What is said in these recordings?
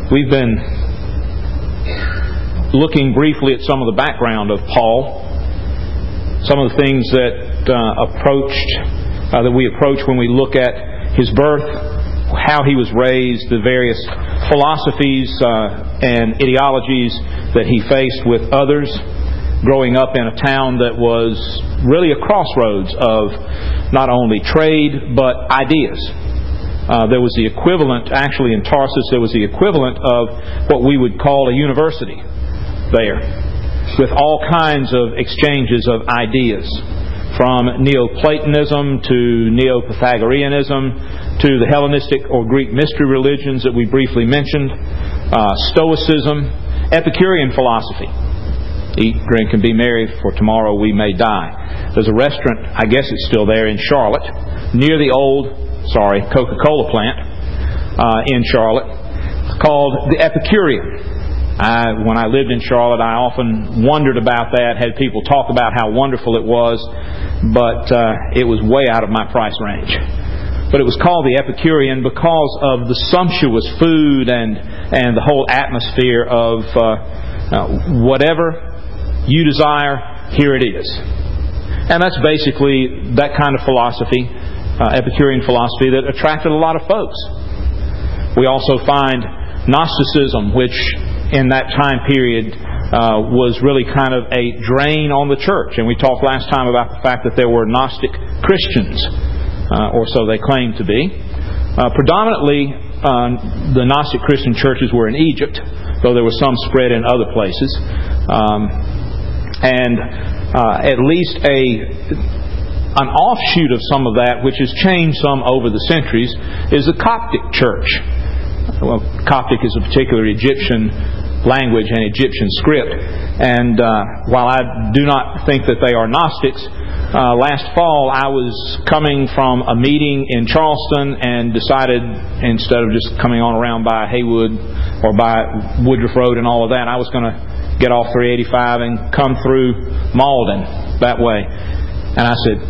We've been looking briefly at some of the background of Paul, some of the things that we approach when we look at his birth, how he was raised, the various philosophies and ideologies that he faced with others, growing up in a town that was really a crossroads of not only trade but ideas. There was the equivalent, actually in Tarsus, there was the equivalent of what we would call a university there, with all kinds of exchanges of ideas, from Neoplatonism to Neo-Pythagoreanism to the Hellenistic or Greek mystery religions that we briefly mentioned, Stoicism, Epicurean philosophy. Eat, drink, and be merry, for tomorrow we may die. There's a restaurant, I guess it's still there, in Charlotte, near the old, Coca-Cola plant in Charlotte, called the Epicurean. When I lived in Charlotte, I often wondered about that, had people talk about how wonderful it was, but it was way out of my price range. But it was called the Epicurean because of the sumptuous food and the whole atmosphere of whatever you desire, here it is. And that's basically that kind of philosophy, Epicurean philosophy, that attracted a lot of folks. We also find Gnosticism, which in that time period was really kind of a drain on the church. And we talked last time about the fact that there were Gnostic Christians, or so they claimed to be. Predominantly, the Gnostic Christian churches were in Egypt, though there was some spread in other places. At least an offshoot of some of that, which has changed some over the centuries, is the Coptic church. Well, Coptic is a particular Egyptian language and Egyptian script. And while I do not think that they are Gnostics, last fall I was coming from a meeting in Charleston and decided, instead of just coming on around by Haywood or by Woodruff Road and all of that, I was going to get off 385 and come through Malden that way. And I said,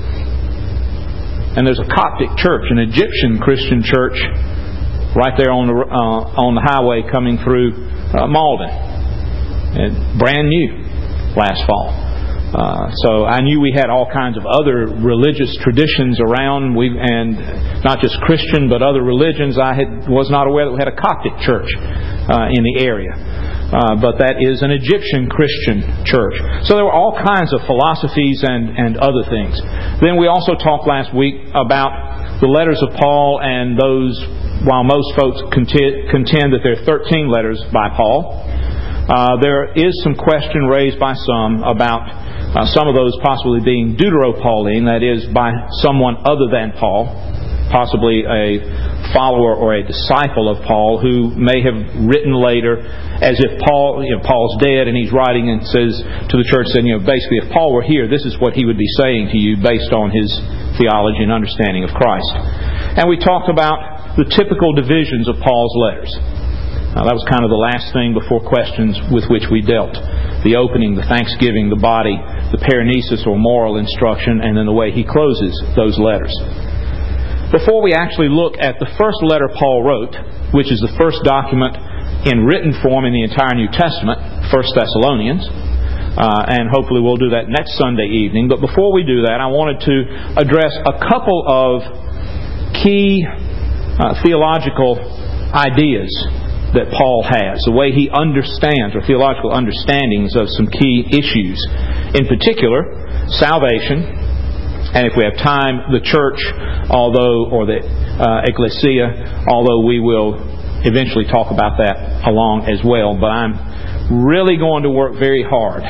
and there's a Coptic church, an Egyptian Christian church, right there on the highway coming through Malden. And brand new last fall. So I knew we had all kinds of other religious traditions around, and not just Christian but other religions. I was not aware that we had a Coptic church in the area. But that is an Egyptian Christian church. So there were all kinds of philosophies and other things. Then we also talked last week about the letters of Paul, and those, while most folks contend that there are 13 letters by Paul, there is some question raised by some about some of those possibly being Deutero-Pauline, that is, by someone other than Paul, possibly a follower or a disciple of Paul who may have written later as if Paul's dead and he's writing and says to the church, saying, basically, if Paul were here, this is what he would be saying to you based on his theology and understanding of Christ. And we talked about the typical divisions of Paul's letters. That was kind of the last thing before questions with which we dealt. The opening, the thanksgiving, the body, the paranesis or moral instruction, and then the way he closes those letters. Before we actually look at the first letter Paul wrote, which is the first document in written form in the entire New Testament, 1 Thessalonians, and hopefully we'll do that next Sunday evening. But before we do that, I wanted to address a couple of key theological ideas that Paul has, the way he understands, or theological understandings of some key issues. In particular, salvation. And if we have time, the church, or the ecclesia, although we will eventually talk about that along as well. But I'm really going to work very hard.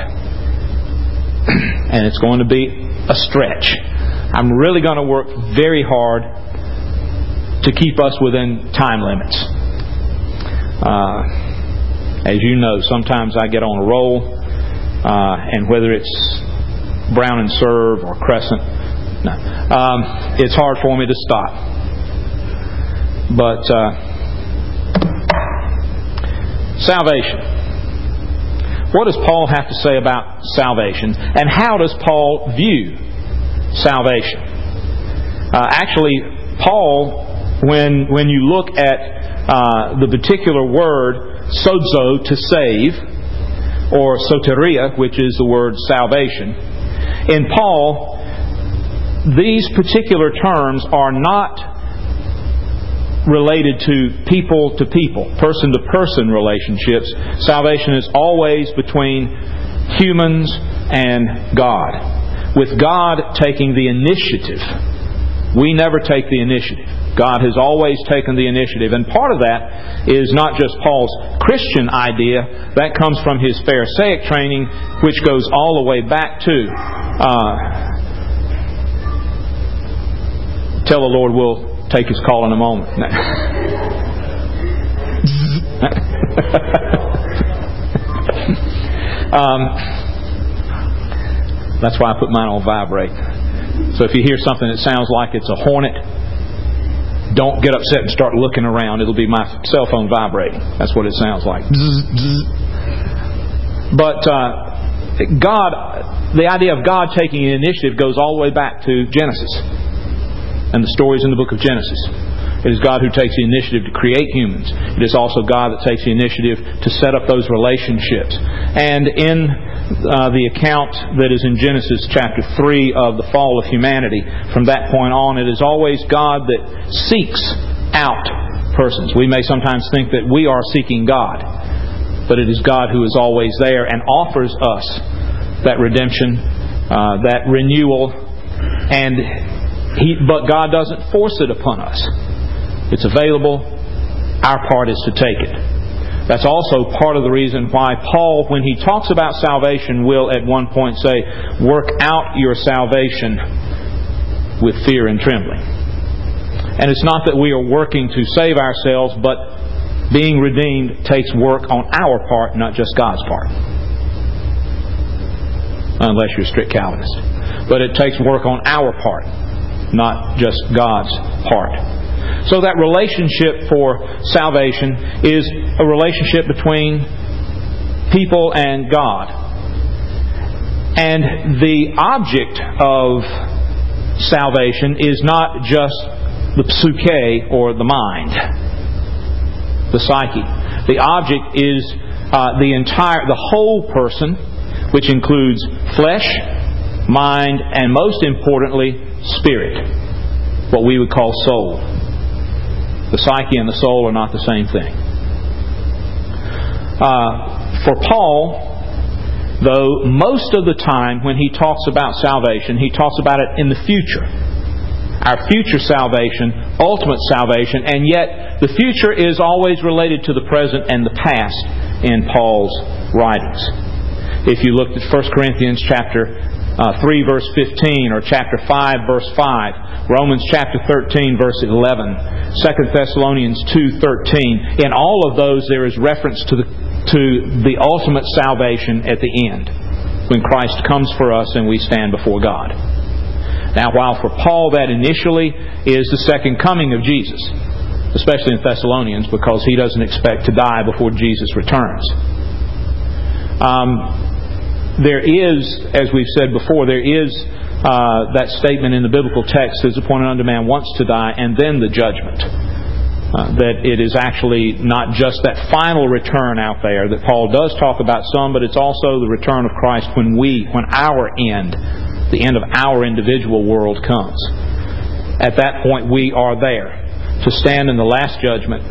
And it's going to be a stretch. I'm really going to work very hard to keep us within time limits. As you know, sometimes I get on a roll, and whether it's Brown and Serve or Crescent, it's hard for me to stop. But salvation. What does Paul have to say about salvation? And how does Paul view salvation? Actually, Paul, when you look at the particular word sozo, to save, or soteria, which is the word salvation. In Paul, these particular terms are not related to people, person-to-person relationships. Salvation is always between humans and God, with God taking the initiative. We never take the initiative. God has always taken the initiative. And part of that is not just Paul's Christian idea. That comes from his Pharisaic training, which goes all the way back to tell the Lord we'll take His call in a moment. That's why I put mine on vibrate. So if you hear something that sounds like it's a hornet, don't get upset and start looking around. It'll be my cell phone vibrating. That's what it sounds like. But God, the idea of God taking an initiative goes all the way back to Genesis and the stories in the book of Genesis. It is God who takes the initiative to create humans. It is also God that takes the initiative to set up those relationships. And in the account that is in Genesis chapter 3 of the fall of humanity, from that point on, it is always God that seeks out persons. We may sometimes think that we are seeking God, but it is God who is always there and offers us that redemption, that renewal, but God doesn't force it upon us. It's available. Our part is to take it. That's also part of the reason why Paul, when he talks about salvation, will at one point say, work out your salvation with fear and trembling. And it's not that we are working to save ourselves, but being redeemed takes work on our part, not just God's part. Unless you're a strict Calvinist. But it takes work on our part, not just God's part. So that relationship for salvation is a relationship between people and God. And the object of salvation is not just the psyche or the mind, the psyche. The object is the whole person, which includes flesh, mind, and most importantly, spirit, what we would call soul. The psyche and the soul are not the same thing. For Paul, though, most of the time when he talks about salvation, he talks about it in the future. Our future salvation, ultimate salvation, and yet the future is always related to the present and the past in Paul's writings. If you looked at 1 Corinthians chapter 3 verse 15, or chapter 5 verse 5, Romans chapter 13 verse 11, 2 Thessalonians 2:13, in all of those there is reference to the ultimate salvation at the end, when Christ comes for us and we stand before God. Now, while for Paul that initially is the second coming of Jesus, especially in Thessalonians, because he doesn't expect to die before Jesus returns. There is, as we've said before, there is that statement in the biblical text, "It is appointed unto man once to die, and then the judgment." That it is actually not just that final return out there that Paul does talk about some, but it's also the return of Christ when our end, the end of our individual world comes. At that point we are there to stand in the last judgment.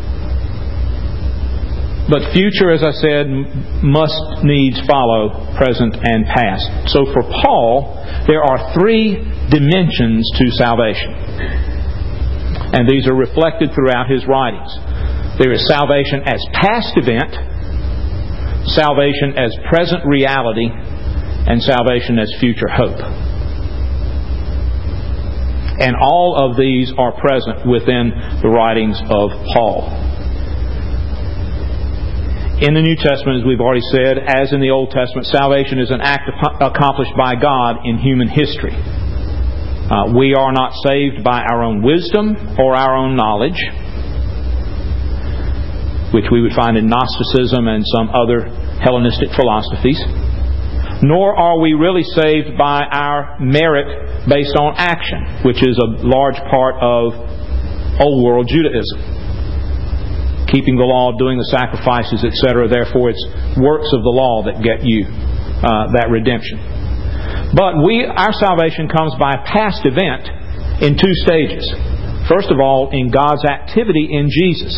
But future, as I said, must needs follow present and past. So for Paul, there are three dimensions to salvation. And these are reflected throughout his writings. There is salvation as past event, salvation as present reality, and salvation as future hope. And all of these are present within the writings of Paul. In the New Testament, as we've already said, as in the Old Testament, salvation is an act accomplished by God in human history. We are not saved by our own wisdom or our own knowledge, which we would find in Gnosticism and some other Hellenistic philosophies. Nor are we really saved by our merit based on action, which is a large part of Old World Judaism. keeping the law, doing the sacrifices, etc. Therefore, it's works of the law that get you that redemption. But our salvation comes by a past event in two stages. First of all, in God's activity in Jesus.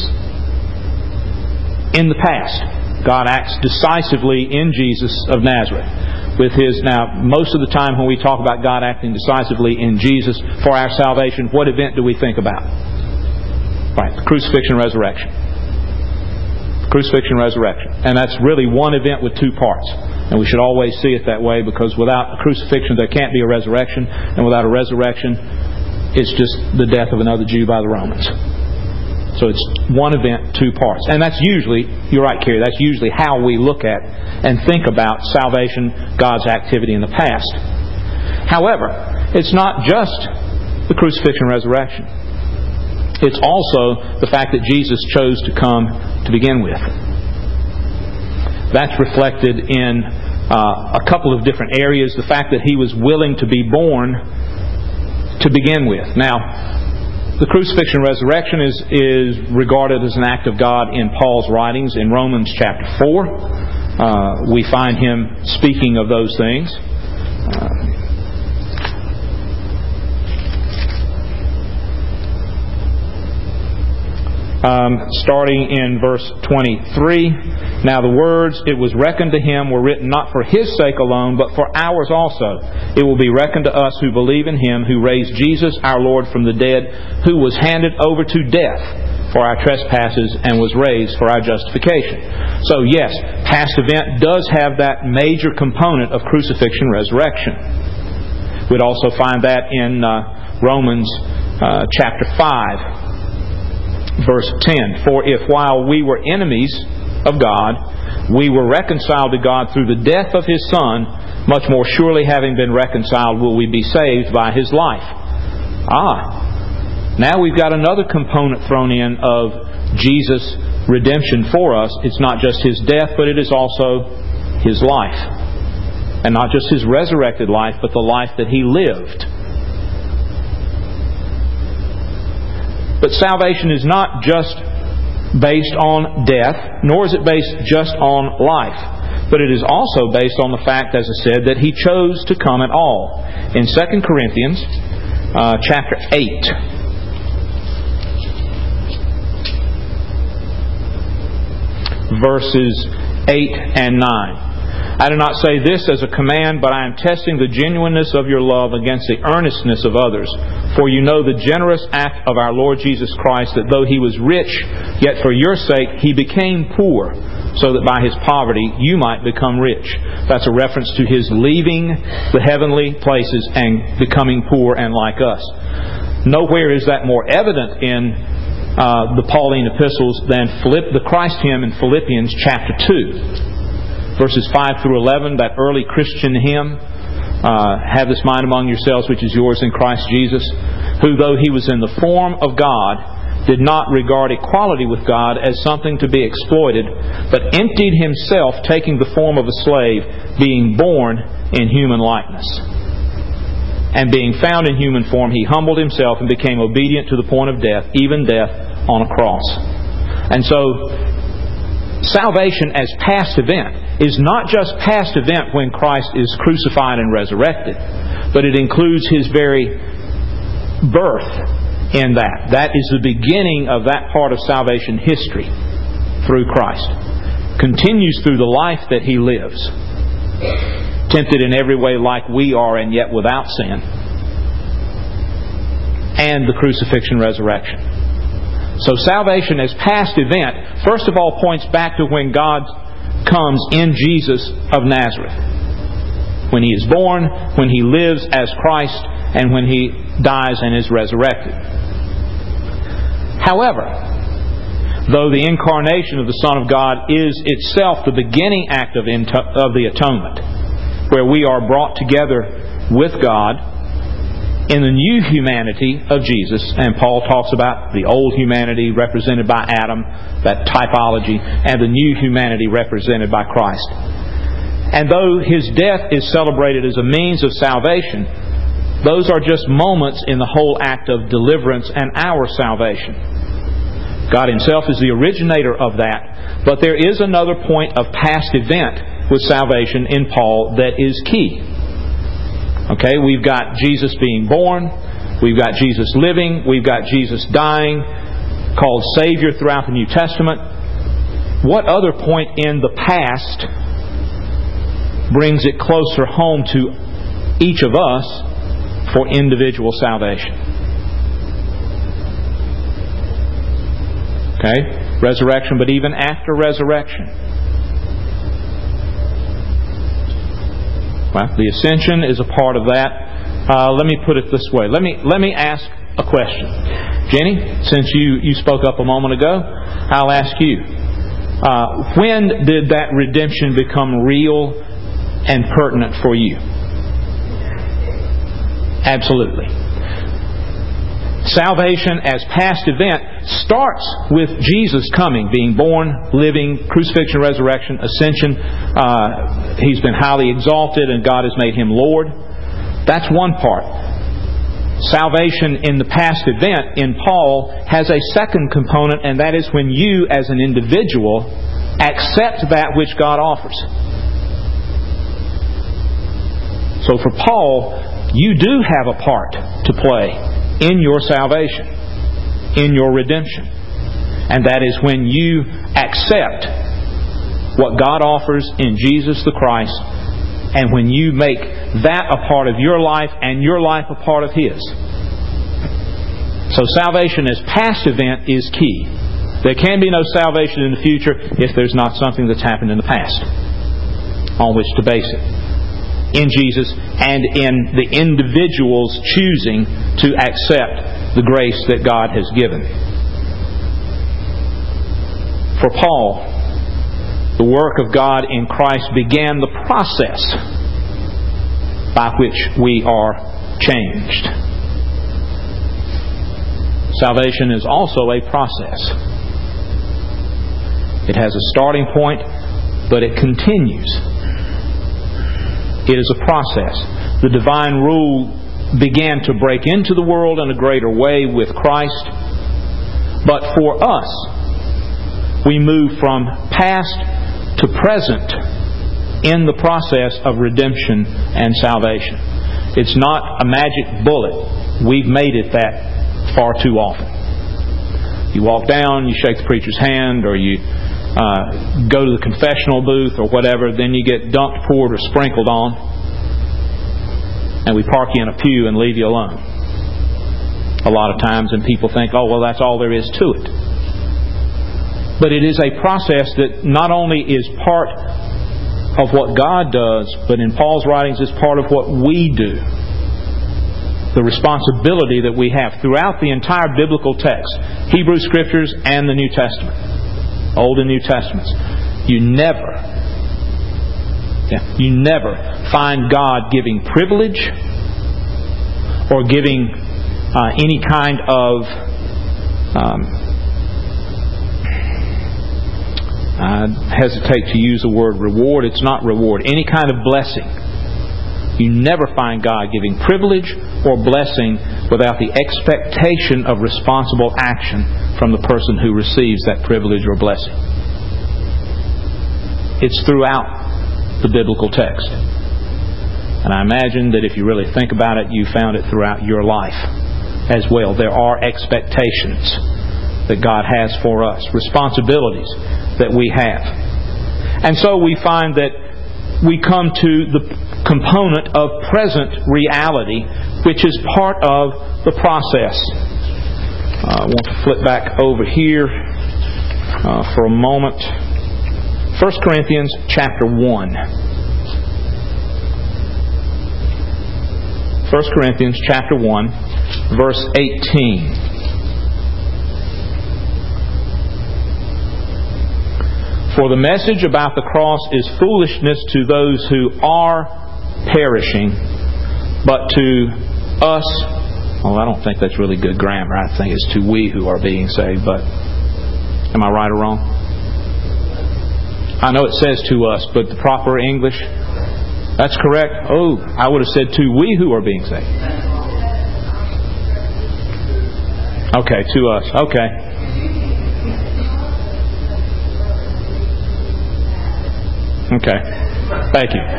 In the past, God acts decisively in Jesus of Nazareth. Now, most of the time when we talk about God acting decisively in Jesus for our salvation, what event do we think about? Right, the crucifixion, resurrection. Crucifixion, resurrection. And that's really one event with two parts. And we should always see it that way, because without a crucifixion there can't be a resurrection. And without a resurrection, it's just the death of another Jew by the Romans. So it's one event, two parts. And that's usually, you're right, Kerry, that's usually how we look at and think about salvation, God's activity in the past. However, it's not just the crucifixion and resurrection. It's also the fact that Jesus chose to come to begin with. That's reflected in a couple of different areas. The fact that He was willing to be born to begin with. Now, the crucifixion and resurrection is regarded as an act of God in Paul's writings. In Romans chapter 4, we find him speaking of those things. Starting in verse 23. Now the words, "It was reckoned to Him," were written not for His sake alone, but for ours also. It will be reckoned to us who believe in Him, who raised Jesus our Lord from the dead, who was handed over to death for our trespasses and was raised for our justification. So yes, past event does have that major component of crucifixion and resurrection. We'd also find that in Romans chapter 5. Verse 10, "For if while we were enemies of God, we were reconciled to God through the death of His Son, much more surely having been reconciled will we be saved by His life." Now we've got another component thrown in of Jesus' redemption for us. It's not just His death, but it is also His life. And not just His resurrected life, but the life that He lived. But salvation is not just based on death, nor is it based just on life. But it is also based on the fact, as I said, that He chose to come at all. In 2 Corinthians chapter 8, verses 8 and 9. "I do not say this as a command, but I am testing the genuineness of your love against the earnestness of others. For you know the generous act of our Lord Jesus Christ, that though He was rich, yet for your sake He became poor, so that by His poverty you might become rich." That's a reference to His leaving the heavenly places and becoming poor and like us. Nowhere is that more evident in the Pauline epistles than the Christ hymn in Philippians chapter 2. Verses 5 through 11, that early Christian hymn, "Have this mind among yourselves which is yours in Christ Jesus, who though He was in the form of God, did not regard equality with God as something to be exploited, but emptied Himself, taking the form of a slave, being born in human likeness. And being found in human form, He humbled Himself and became obedient to the point of death, even death on a cross." And so, salvation as past event is not just past event when Christ is crucified and resurrected, but it includes His very birth in that. That is the beginning of that part of salvation history through Christ. Continues through the life that He lives. Tempted in every way like we are and yet without sin. And the crucifixion and resurrection. So salvation as past event, first of all, points back to when God comes in Jesus of Nazareth. When He is born, when He lives as Christ, and when He dies and is resurrected. However, though the incarnation of the Son of God is itself the beginning act of the atonement, where we are brought together with God in the new humanity of Jesus, and Paul talks about the old humanity represented by Adam, that typology, and the new humanity represented by Christ. And though His death is celebrated as a means of salvation, those are just moments in the whole act of deliverance and our salvation. God Himself is the originator of that. But there is another point of past event with salvation in Paul that is key. Okay, we've got Jesus being born. We've got Jesus living. We've got Jesus dying, called Savior throughout the New Testament. What other point in the past brings it closer home to each of us for individual salvation? Okay, resurrection, but even after resurrection. Well, the ascension is a part of that. Let me put it this way. Let me ask a question. Jenny, since you spoke up a moment ago, I'll ask you. When did that redemption become real and pertinent for you? Absolutely. Salvation as past event starts with Jesus coming, being born, living, crucifixion, resurrection, ascension. He's been highly exalted and God has made Him Lord. That's one part. Salvation in the past event in Paul has a second component, and that is when you as an individual accept that which God offers. So for Paul, you do have a part to play in your salvation, in your redemption. And that is when you accept what God offers in Jesus the Christ, and when you make that a part of your life and your life a part of His. So salvation as past event is key. There can be no salvation in the future if there's not something that's happened in the past on which to base it. In Jesus and in the individual's choosing to accept the grace that God has given. For Paul, the work of God in Christ began the process by which we are changed. Salvation is also a process. It has a starting point, but it continues. It is a process. The divine rule began to break into the world in a greater way with Christ. But for us, we move from past to present in the process of redemption and salvation. It's not a magic bullet. We've made it that far too often. You walk down, you shake the preacher's hand, or you go to the confessional booth or whatever, then you get dumped, poured, or sprinkled on, and we park you in a pew and leave you alone. A lot of times, and people think, oh, well, that's all there is to it. But it is a process that not only is part of what God does, but in Paul's writings is part of what we do. The responsibility that we have throughout the entire biblical text, Hebrew Scriptures and the New Testament. Old and New Testaments. You never find God giving privilege or giving any kind of I hesitate to use the word reward. It's not reward. Any kind of blessing. You never find God giving privilege or blessing without the expectation of responsible action from the person who receives that privilege or blessing. It's throughout the biblical text. And I imagine that if you really think about it, you found it throughout your life as well. There are expectations that God has for us, responsibilities that we have. And so we find that we come to the component of present reality, which is part of the process. I want to flip back over here for a moment. 1 Corinthians chapter 1. 1 Corinthians chapter 1, verse 18. For the message about the cross is foolishness to those who are perishing, but to us, well, I don't think that's really good grammar. I think it's to we who are being saved, but am I right or wrong? I know it says to us, but the proper English, that's correct. Oh, I would have said to we who are being saved. Okay, to us. Okay. Okay. Thank you.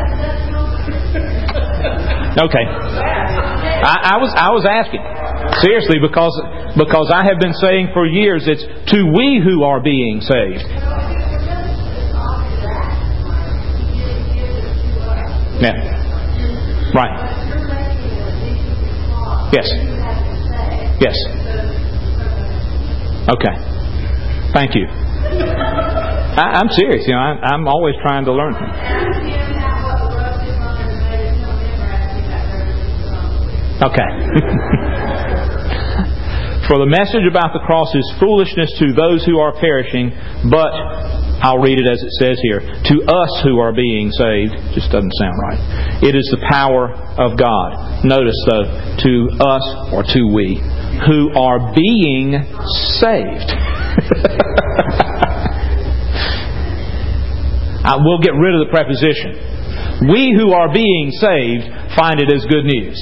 Okay. I was asking. Seriously, because I have been saying for years it's to we who are being saved. Yeah. Right. Yes. Yes. Okay. Thank you. I'm serious. I'm always trying to learn. Okay. For the message about the cross is foolishness to those who are perishing, but I'll read it as it says here. To us who are being saved, just doesn't sound right. It is the power of God. Notice though, to us or to we, who are being saved. We'll get rid of the preposition. We who are being saved find it as good news.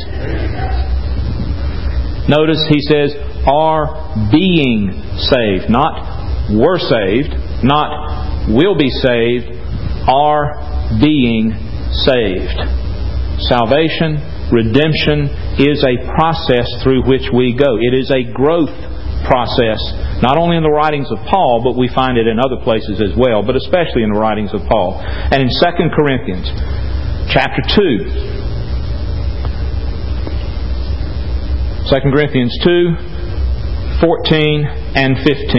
Notice he says, are being saved. Not were saved, not will be saved, are being saved. Salvation, redemption is a process through which we go. It is a growth process, not only in the writings of Paul, but we find it in other places as well, but especially in the writings of Paul. And in 2 Corinthians chapter 2, 2 Corinthians 2, 14 and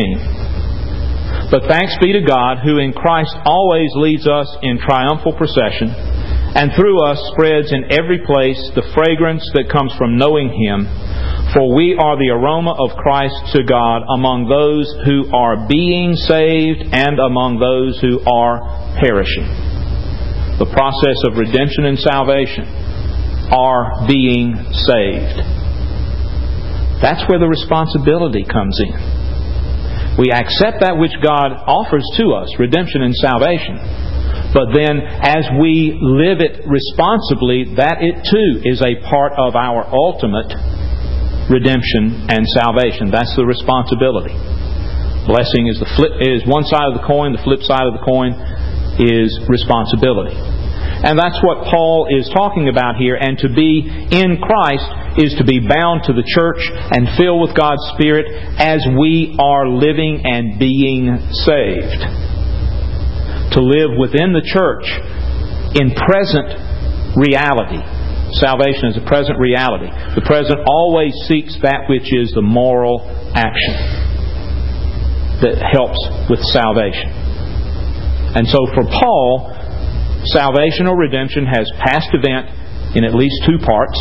15. But thanks be to God, who in Christ always leads us in triumphal procession, and through us spreads in every place the fragrance that comes from knowing Him. For we are the aroma of Christ to God among those who are being saved and among those who are perishing. The process of redemption and salvation are being saved. That's where the responsibility comes in. We accept that which God offers to us, redemption and salvation. But then, as we live it responsibly, that it too is a part of our ultimate redemption and salvation. That's the responsibility. Blessing is one side of the coin. The flip side of the coin is responsibility. And that's what Paul is talking about here. And to be in Christ is to be bound to the church and filled with God's Spirit as we are living and being saved. To live within the church in present reality. Salvation is a present reality. The present always seeks that which is the moral action that helps with salvation. And so for Paul, salvation or redemption has past event in at least two parts,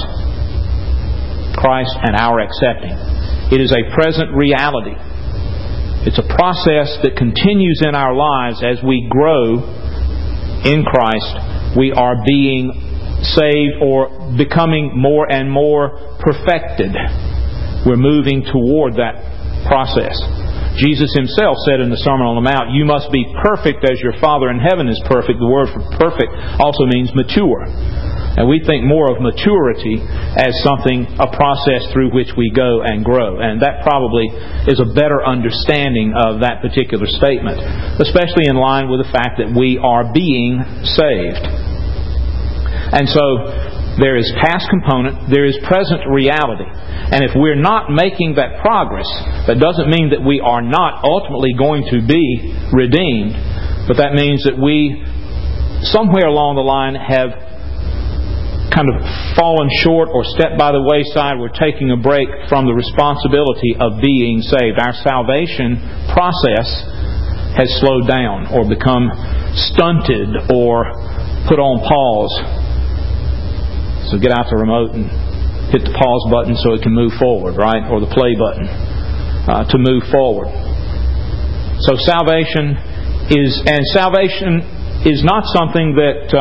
Christ and our accepting. It is a present reality. It's a process that continues in our lives as we grow in Christ. We are being saved or becoming more and more perfected. We're moving toward that process. Jesus Himself said in the Sermon on the Mount, you must be perfect as your Father in heaven is perfect. The word for perfect also means mature. And we think more of maturity as a process through which we go and grow. And that probably is a better understanding of that particular statement, especially in line with the fact that we are being saved. And so there is past component, there is present reality. And if we're not making that progress, that doesn't mean that we are not ultimately going to be redeemed, but that means that we, somewhere along the line, have kind of fallen short or stepped by the wayside. We're taking a break from the responsibility of being saved. Our salvation process has slowed down or become stunted or put on pause. So get out the remote and hit the pause button so it can move forward, right? Or the play button to move forward. So salvation is not something that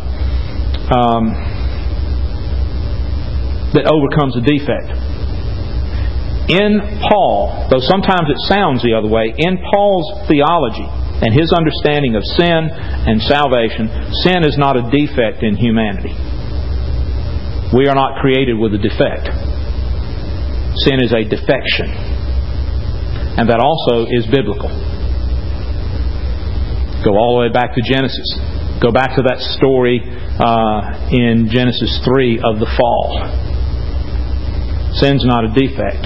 overcomes a defect. In Paul, though sometimes it sounds the other way, in Paul's theology and his understanding of sin and salvation, sin is not a defect in humanity. We are not created with a defect. Sin is a defection. And that also is biblical. Go all the way back to Genesis. Go back to that story in Genesis 3 of the fall. Sin's not a defect.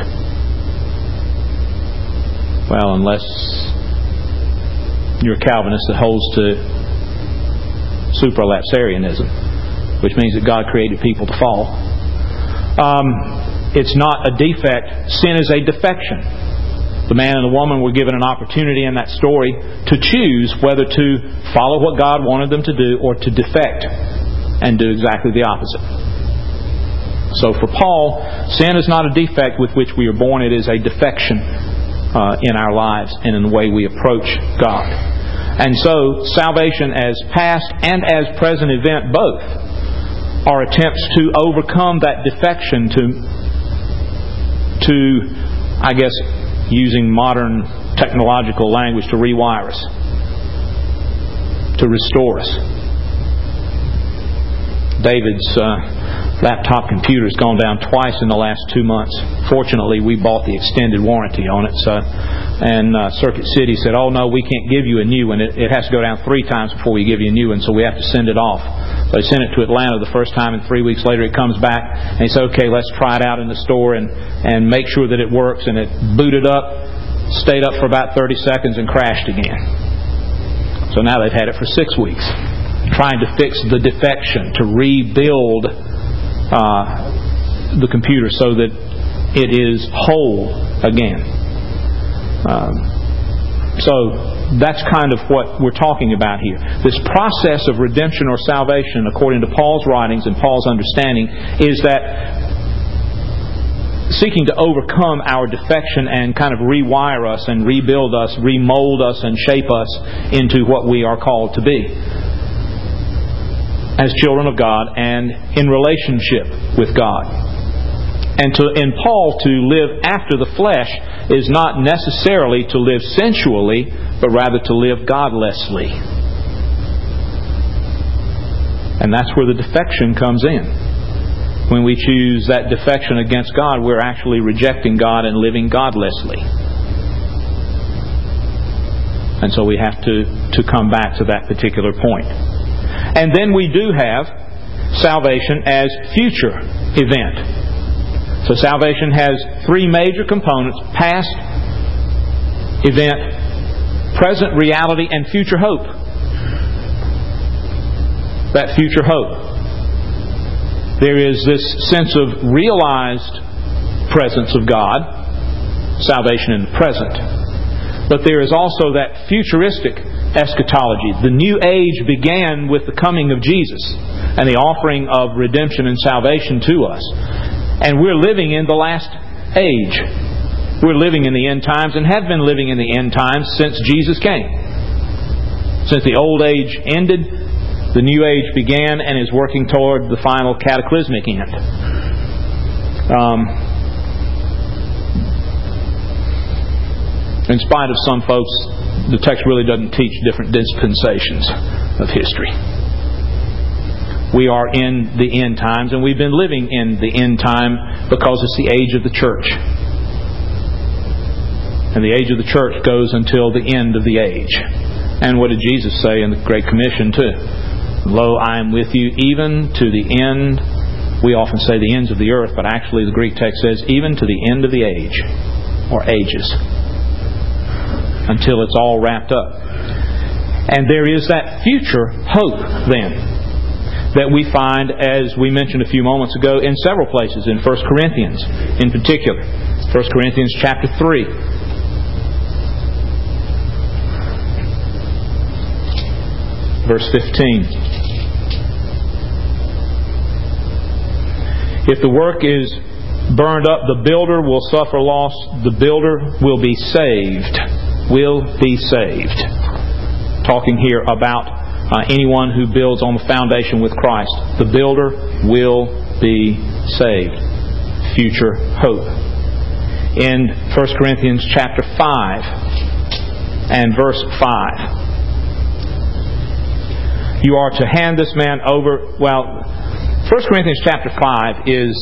Well, unless you're a Calvinist that holds to supralapsarianism, which means that God created people to fall. It's not a defect. Sin is a defection. The man and the woman were given an opportunity in that story to choose whether to follow what God wanted them to do or to defect and do exactly the opposite. So for Paul, sin is not a defect with which we are born. It is a defection in our lives and in the way we approach God. And so salvation as past and as present event both are attempts to overcome that defection, to I guess, using modern technological language, to rewire us, to restore us. David's laptop computer has gone down twice in the last 2 months. Fortunately, we bought the extended warranty on it. And Circuit City said, "Oh no, we can't give you a new one. It has to go down 3 times before we give you a new one, so we have to send it off." So they sent it to Atlanta the first time, and 3 weeks later it comes back. And he said, "Okay, let's try it out in the store and make sure that it works." And it booted up, stayed up for about 30 seconds, and crashed again. So now they've had it for 6 weeks, trying to fix the defection, to rebuild the computer so that it is whole again. So that's kind of what we're talking about here. This process of redemption or salvation, according to Paul's writings and Paul's understanding, is that seeking to overcome our defection and kind of rewire us and rebuild us, remold us and shape us into what we are called to be as children of God and in relationship with God. And in Paul, to live after the flesh is not necessarily to live sensually, but rather to live godlessly. And that's where the defection comes in. When we choose that defection against God, we're actually rejecting God and living godlessly. And so we have to come back to that particular point. And then we do have salvation as future event. So salvation has 3 major components: past event, present reality, and future hope. That future hope. There is this sense of realized presence of God, salvation in the present. But there is also that futuristic eschatology. The new age began with the coming of Jesus and the offering of redemption and salvation to us. And we're living in the last age. We're living in the end times and have been living in the end times since Jesus came. Since the old age ended, the new age began and is working toward the final cataclysmic end. In spite of some folks, the text really doesn't teach different dispensations of history. We are in the end times, and we've been living in the end time because it's the age of the church. And the age of the church goes until the end of the age. And what did Jesus say in the Great Commission too? "Lo, I am with you even to the end." We often say the ends of the earth, but actually the Greek text says even to the end of the age, or ages, until it's all wrapped up. And there is that future hope then that we find, as we mentioned a few moments ago, in several places, in 1 Corinthians in particular. 1 Corinthians chapter 3. Verse 15. "If the work is burned up, the builder will suffer loss. The builder will be saved." Will be saved. Talking here about anyone who builds on the foundation with Christ. The builder will be saved. Future hope. In 1 Corinthians chapter 5 and verse 5. "You are to hand this man over." Well, 1 Corinthians chapter 5 is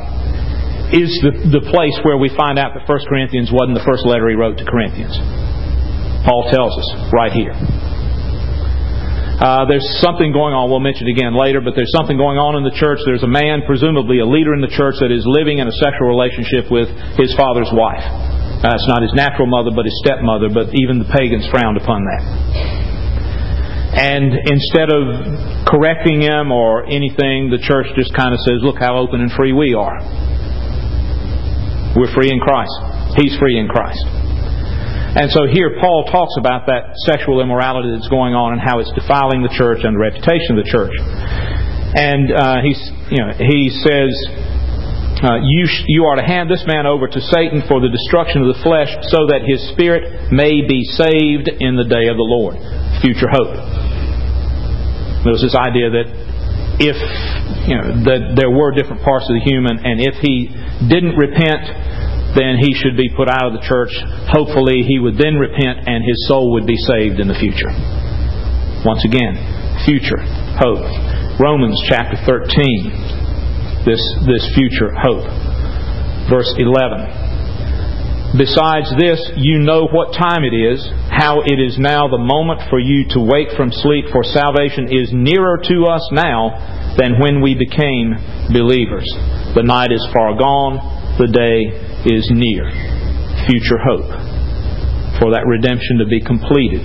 the place where we find out that 1 Corinthians wasn't the first letter he wrote to Corinthians. Paul tells us right here. There's something going on. We'll mention it again later, but there's something going on in the church. There's a man, presumably a leader in the church, that is living in a sexual relationship with his father's wife. It's not his natural mother, but his stepmother, but even the pagans frowned upon that. And instead of correcting him or anything, the church just kind of says, look how open and free we are. We're free in Christ. He's free in Christ. And so here Paul talks about that sexual immorality that's going on and how it's defiling the church and the reputation of the church. And he says, you are to hand this man over to Satan for the destruction of the flesh, so that his spirit may be saved in the day of the Lord. Future hope. There's this idea that if that there were different parts of the human, and if he didn't repent, then he should be put out of the church. Hopefully he would then repent and his soul would be saved in the future. Once again, future hope. Romans chapter 13. This future hope. Verse 11. Besides this, you know what time it is, how it is now the moment for you to wake from sleep, for salvation is nearer to us now than when we became believers. The night is far gone, the day is near. Future hope for that redemption to be completed.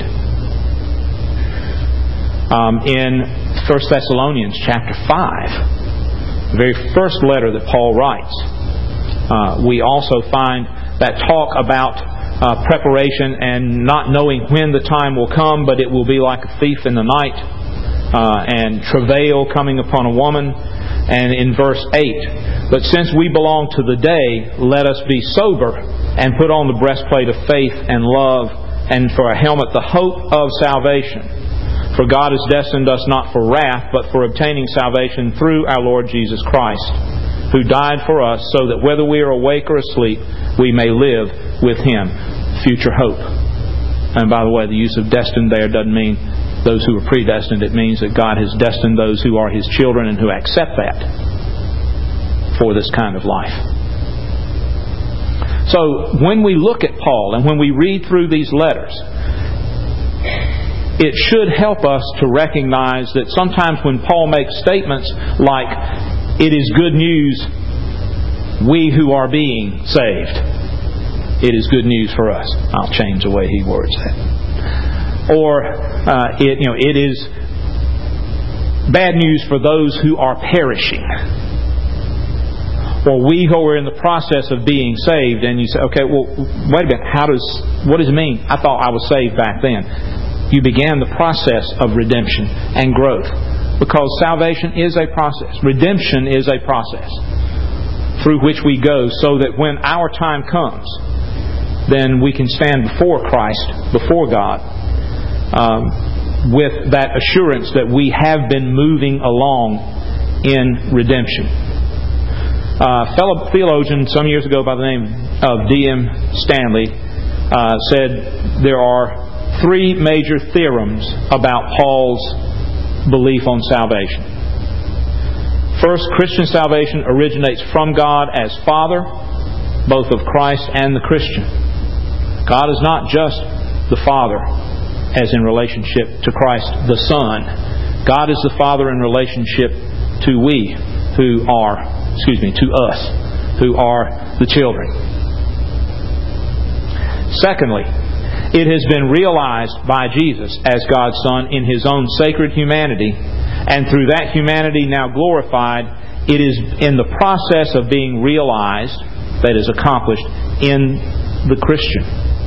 In 1 Thessalonians chapter 5, the very first letter that Paul writes, we also find that talk about preparation and not knowing when the time will come, but it will be like a thief in the night, and travail coming upon a woman. And in verse 8, but since we belong to the day, let us be sober and put on the breastplate of faith and love, and for a helmet the hope of salvation. For God has destined us not for wrath, but for obtaining salvation through our Lord Jesus Christ, who died for us, so that whether we are awake or asleep, we may live with Him. Future hope. And by the way, the use of destined there doesn't mean those who are predestined. It means that God has destined those who are His children and who accept that for this kind of life. So when we look at Paul and when we read through these letters, it should help us to recognize that sometimes when Paul makes statements like, it is good news, we who are being saved, it is good news for us. I'll change the way he words that. Or it is bad news for those who are perishing. Or we who are in the process of being saved. And you say, okay, well, wait a minute. What does it mean? I thought I was saved back then. You began the process of redemption and growth. Because salvation is a process. Redemption is a process through which we go, so that when our time comes, then we can stand before Christ, before God, with that assurance that we have been moving along in redemption. A fellow theologian some years ago by the name of D.M. Stanley said there are three major theorems about Paul's belief on salvation. First, Christian salvation originates from God as Father, both of Christ and the Christian. God is not just the Father, as in relationship to Christ the Son. God is the Father in relationship to us, who are the children. Secondly, it has been realized by Jesus as God's Son in His own sacred humanity, and through that humanity now glorified, it is in the process of being realized, that is accomplished, in the Christian.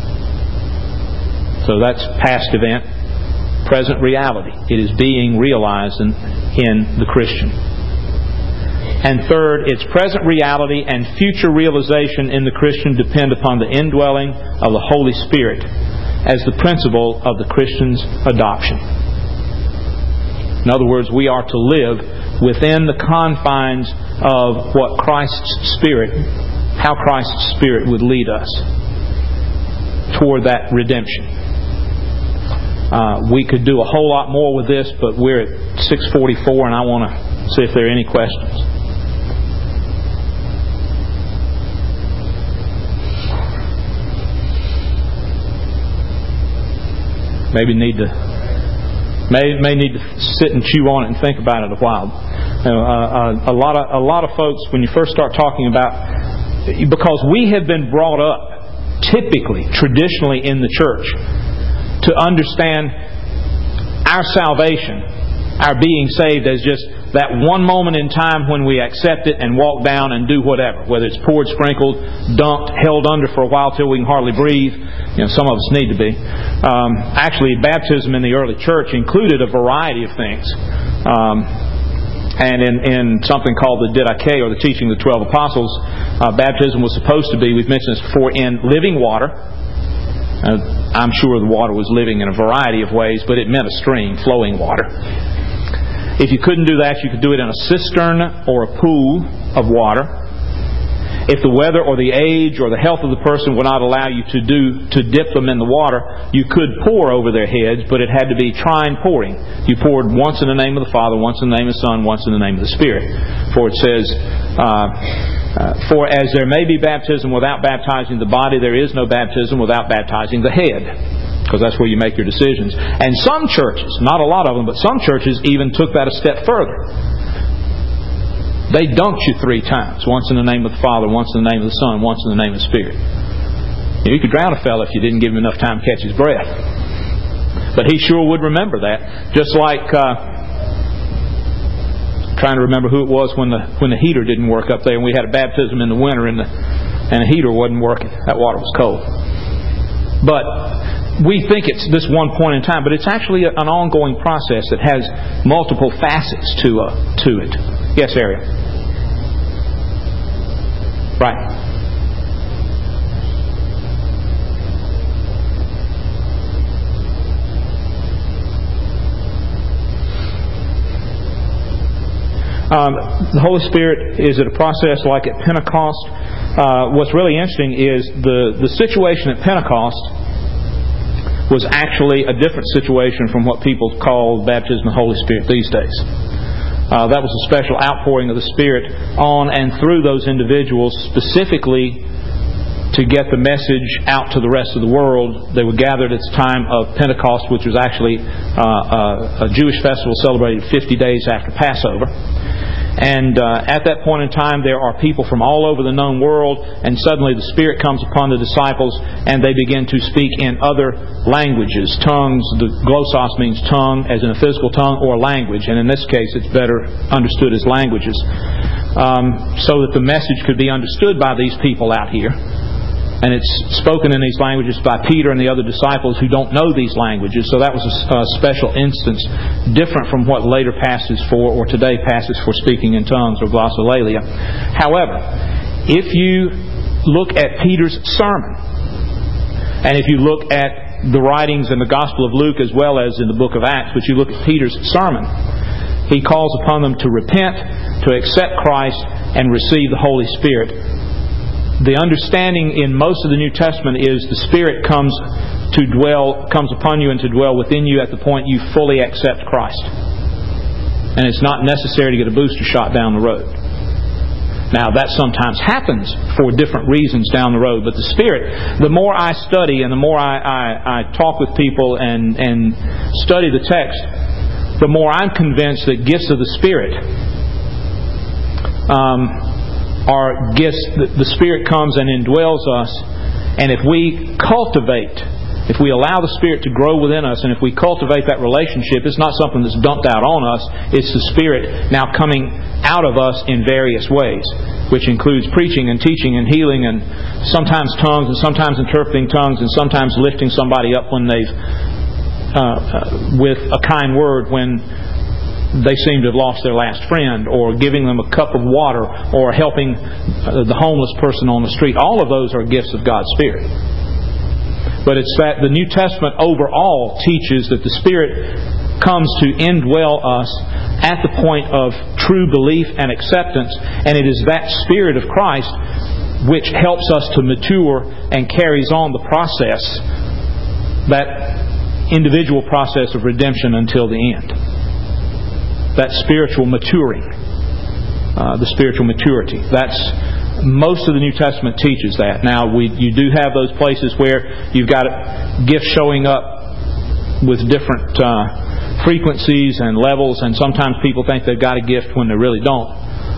So that's past event, present reality. It is being realized in the Christian. And third, its present reality and future realization in the Christian depend upon the indwelling of the Holy Spirit as the principle of the Christian's adoption. In other words, we are to live within the confines of what how Christ's Spirit would lead us toward that redemption. We could do a whole lot more with this, but we're at 6:44 and I want to see if there are any questions. Maybe need to May need to sit and chew on it and think about it a while. A lot of folks, when you first start talking about, because we have been brought up typically, traditionally in the church, to understand our salvation, our being saved, as just that one moment in time when we accept it and walk down and do whatever. Whether it's poured, sprinkled, dunked, held under for a while till we can hardly breathe. Some of us need to be. Actually, baptism in the early church included a variety of things. And in something called the Didache, or the Teaching of the 12 Apostles, baptism was supposed to be, we've mentioned this before, in living water. I'm sure the water was living in a variety of ways, but it meant a stream, flowing water. If you couldn't do that, you could do it in a cistern or a pool of water. If the weather or the age or the health of the person would not allow you to dip them in the water, you could pour over their heads, but it had to be trine pouring. You poured once in the name of the Father, once in the name of the Son, once in the name of the Spirit. For it says, for as there may be baptism without baptizing the body, there is no baptism without baptizing the head. Because that's where you make your decisions. And some churches, not a lot of them, but some churches even took that a step further. They dunked you 3 times. Once in the name of the Father, once in the name of the Son, once in the name of the Spirit. You could drown a fellow if you didn't give him enough time to catch his breath. But he sure would remember that. Just like trying to remember who it was when the heater didn't work up there, and we had a baptism in the winter and the heater wasn't working. That water was cold. But we think it's this one point in time, but it's actually an ongoing process that has multiple facets to it. Yes, Ariel? Right. The Holy Spirit, is it a process like at Pentecost? What's really interesting is the situation at Pentecost was actually a different situation from what people call baptism of the Holy Spirit these days. That was a special outpouring of the Spirit on and through those individuals, specifically to get the message out to the rest of the world. They were gathered at the time of Pentecost, which was actually a Jewish festival celebrated 50 days after Passover. And at that point in time, there are people from all over the known world, and suddenly the Spirit comes upon the disciples, and they begin to speak in other languages. Tongues, the glossos means tongue, as in a physical tongue, or language. And in this case, it's better understood as languages. So that the message could be understood by these people out here. And it's spoken in these languages by Peter and the other disciples who don't know these languages. So that was a special instance, different from what later passes for, or today passes for, speaking in tongues or glossolalia. However, if you look at Peter's sermon, and if you look at the writings in the Gospel of Luke as well as in the book of Acts, but you look at Peter's sermon, he calls upon them to repent, to accept Christ, and receive the Holy Spirit. The understanding in most of the New Testament is the Spirit comes upon you and to dwell within you at the point you fully accept Christ. And it's not necessary to get a booster shot down the road. Now, that sometimes happens for different reasons down the road, but the Spirit, the more I study and the more I talk with people and study the text, the more I'm convinced that gifts of the Spirit are gifts that the Spirit comes and indwells us, and if we allow the Spirit to grow within us, and if we cultivate that relationship, it's not something that's dumped out on us, it's the Spirit now coming out of us in various ways, which includes preaching and teaching and healing, and sometimes tongues, and sometimes interpreting tongues, and sometimes lifting somebody up when they've with a kind word when they seem to have lost their last friend, or giving them a cup of water, or helping the homeless person on the street. All of those are gifts of God's Spirit. But it's that the New Testament overall teaches that the Spirit comes to indwell us at the point of true belief and acceptance, and it is that Spirit of Christ which helps us to mature and carries on the process, that individual process of redemption until the end. That spiritual maturing, the spiritual maturity. That's most of the New Testament teaches that. Now, you do have those places where you've got gifts showing up with different frequencies and levels, and sometimes people think they've got a gift when they really don't.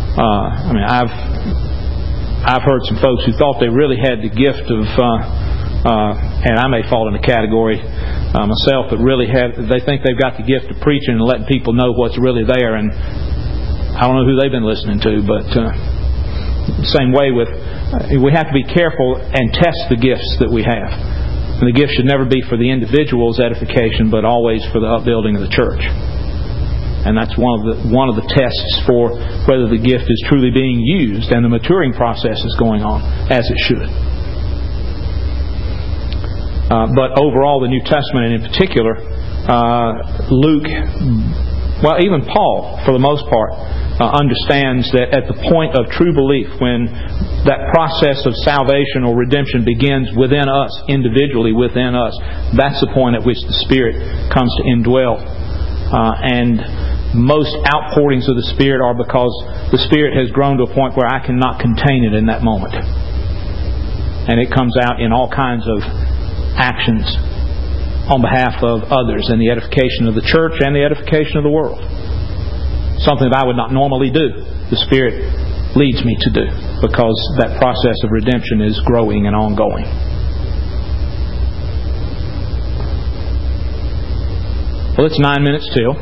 I've heard some folks who thought they really had the gift of, and I may fall in the category myself, but they think they've got the gift of preaching and letting people know what's really there, and I don't know who they've been listening to, but same way we have to be careful and test the gifts that we have. And the gift should never be for the individual's edification, but always for the upbuilding of the church. And that's one of the tests for whether the gift is truly being used and the maturing process is going on as it should. But overall, the New Testament, and in particular, Luke, well, even Paul, for the most part, understands that at the point of true belief, when that process of salvation or redemption begins within us, individually within us, that's the point at which the Spirit comes to indwell. And most outpourings of the Spirit are because the Spirit has grown to a point where I cannot contain it in that moment. And it comes out in all kinds of actions on behalf of others and the edification of the church and the edification of the world. Something that I would not normally do, the Spirit leads me to do, because that process of redemption is growing and ongoing. Well, it's 9 minutes till.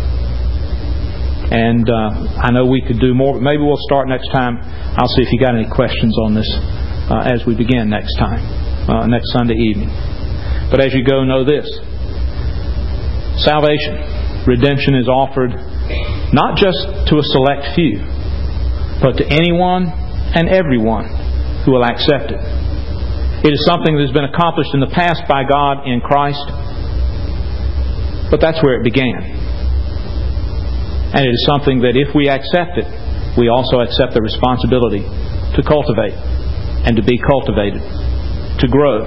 And I know we could do more, but maybe we'll start next time. I'll see if you got any questions on this as we begin next time, next Sunday evening. But as you go, know this. Salvation, redemption is offered not just to a select few, but to anyone and everyone who will accept it. It is something that has been accomplished in the past by God in Christ, but that's where it began. And it is something that if we accept it, we also accept the responsibility to cultivate and to be cultivated, to grow,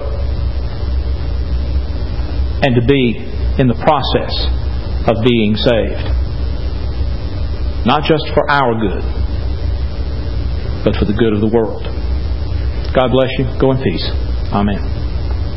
and to be in the process of being saved. Not just for our good, but for the good of the world. God bless you. Go in peace. Amen.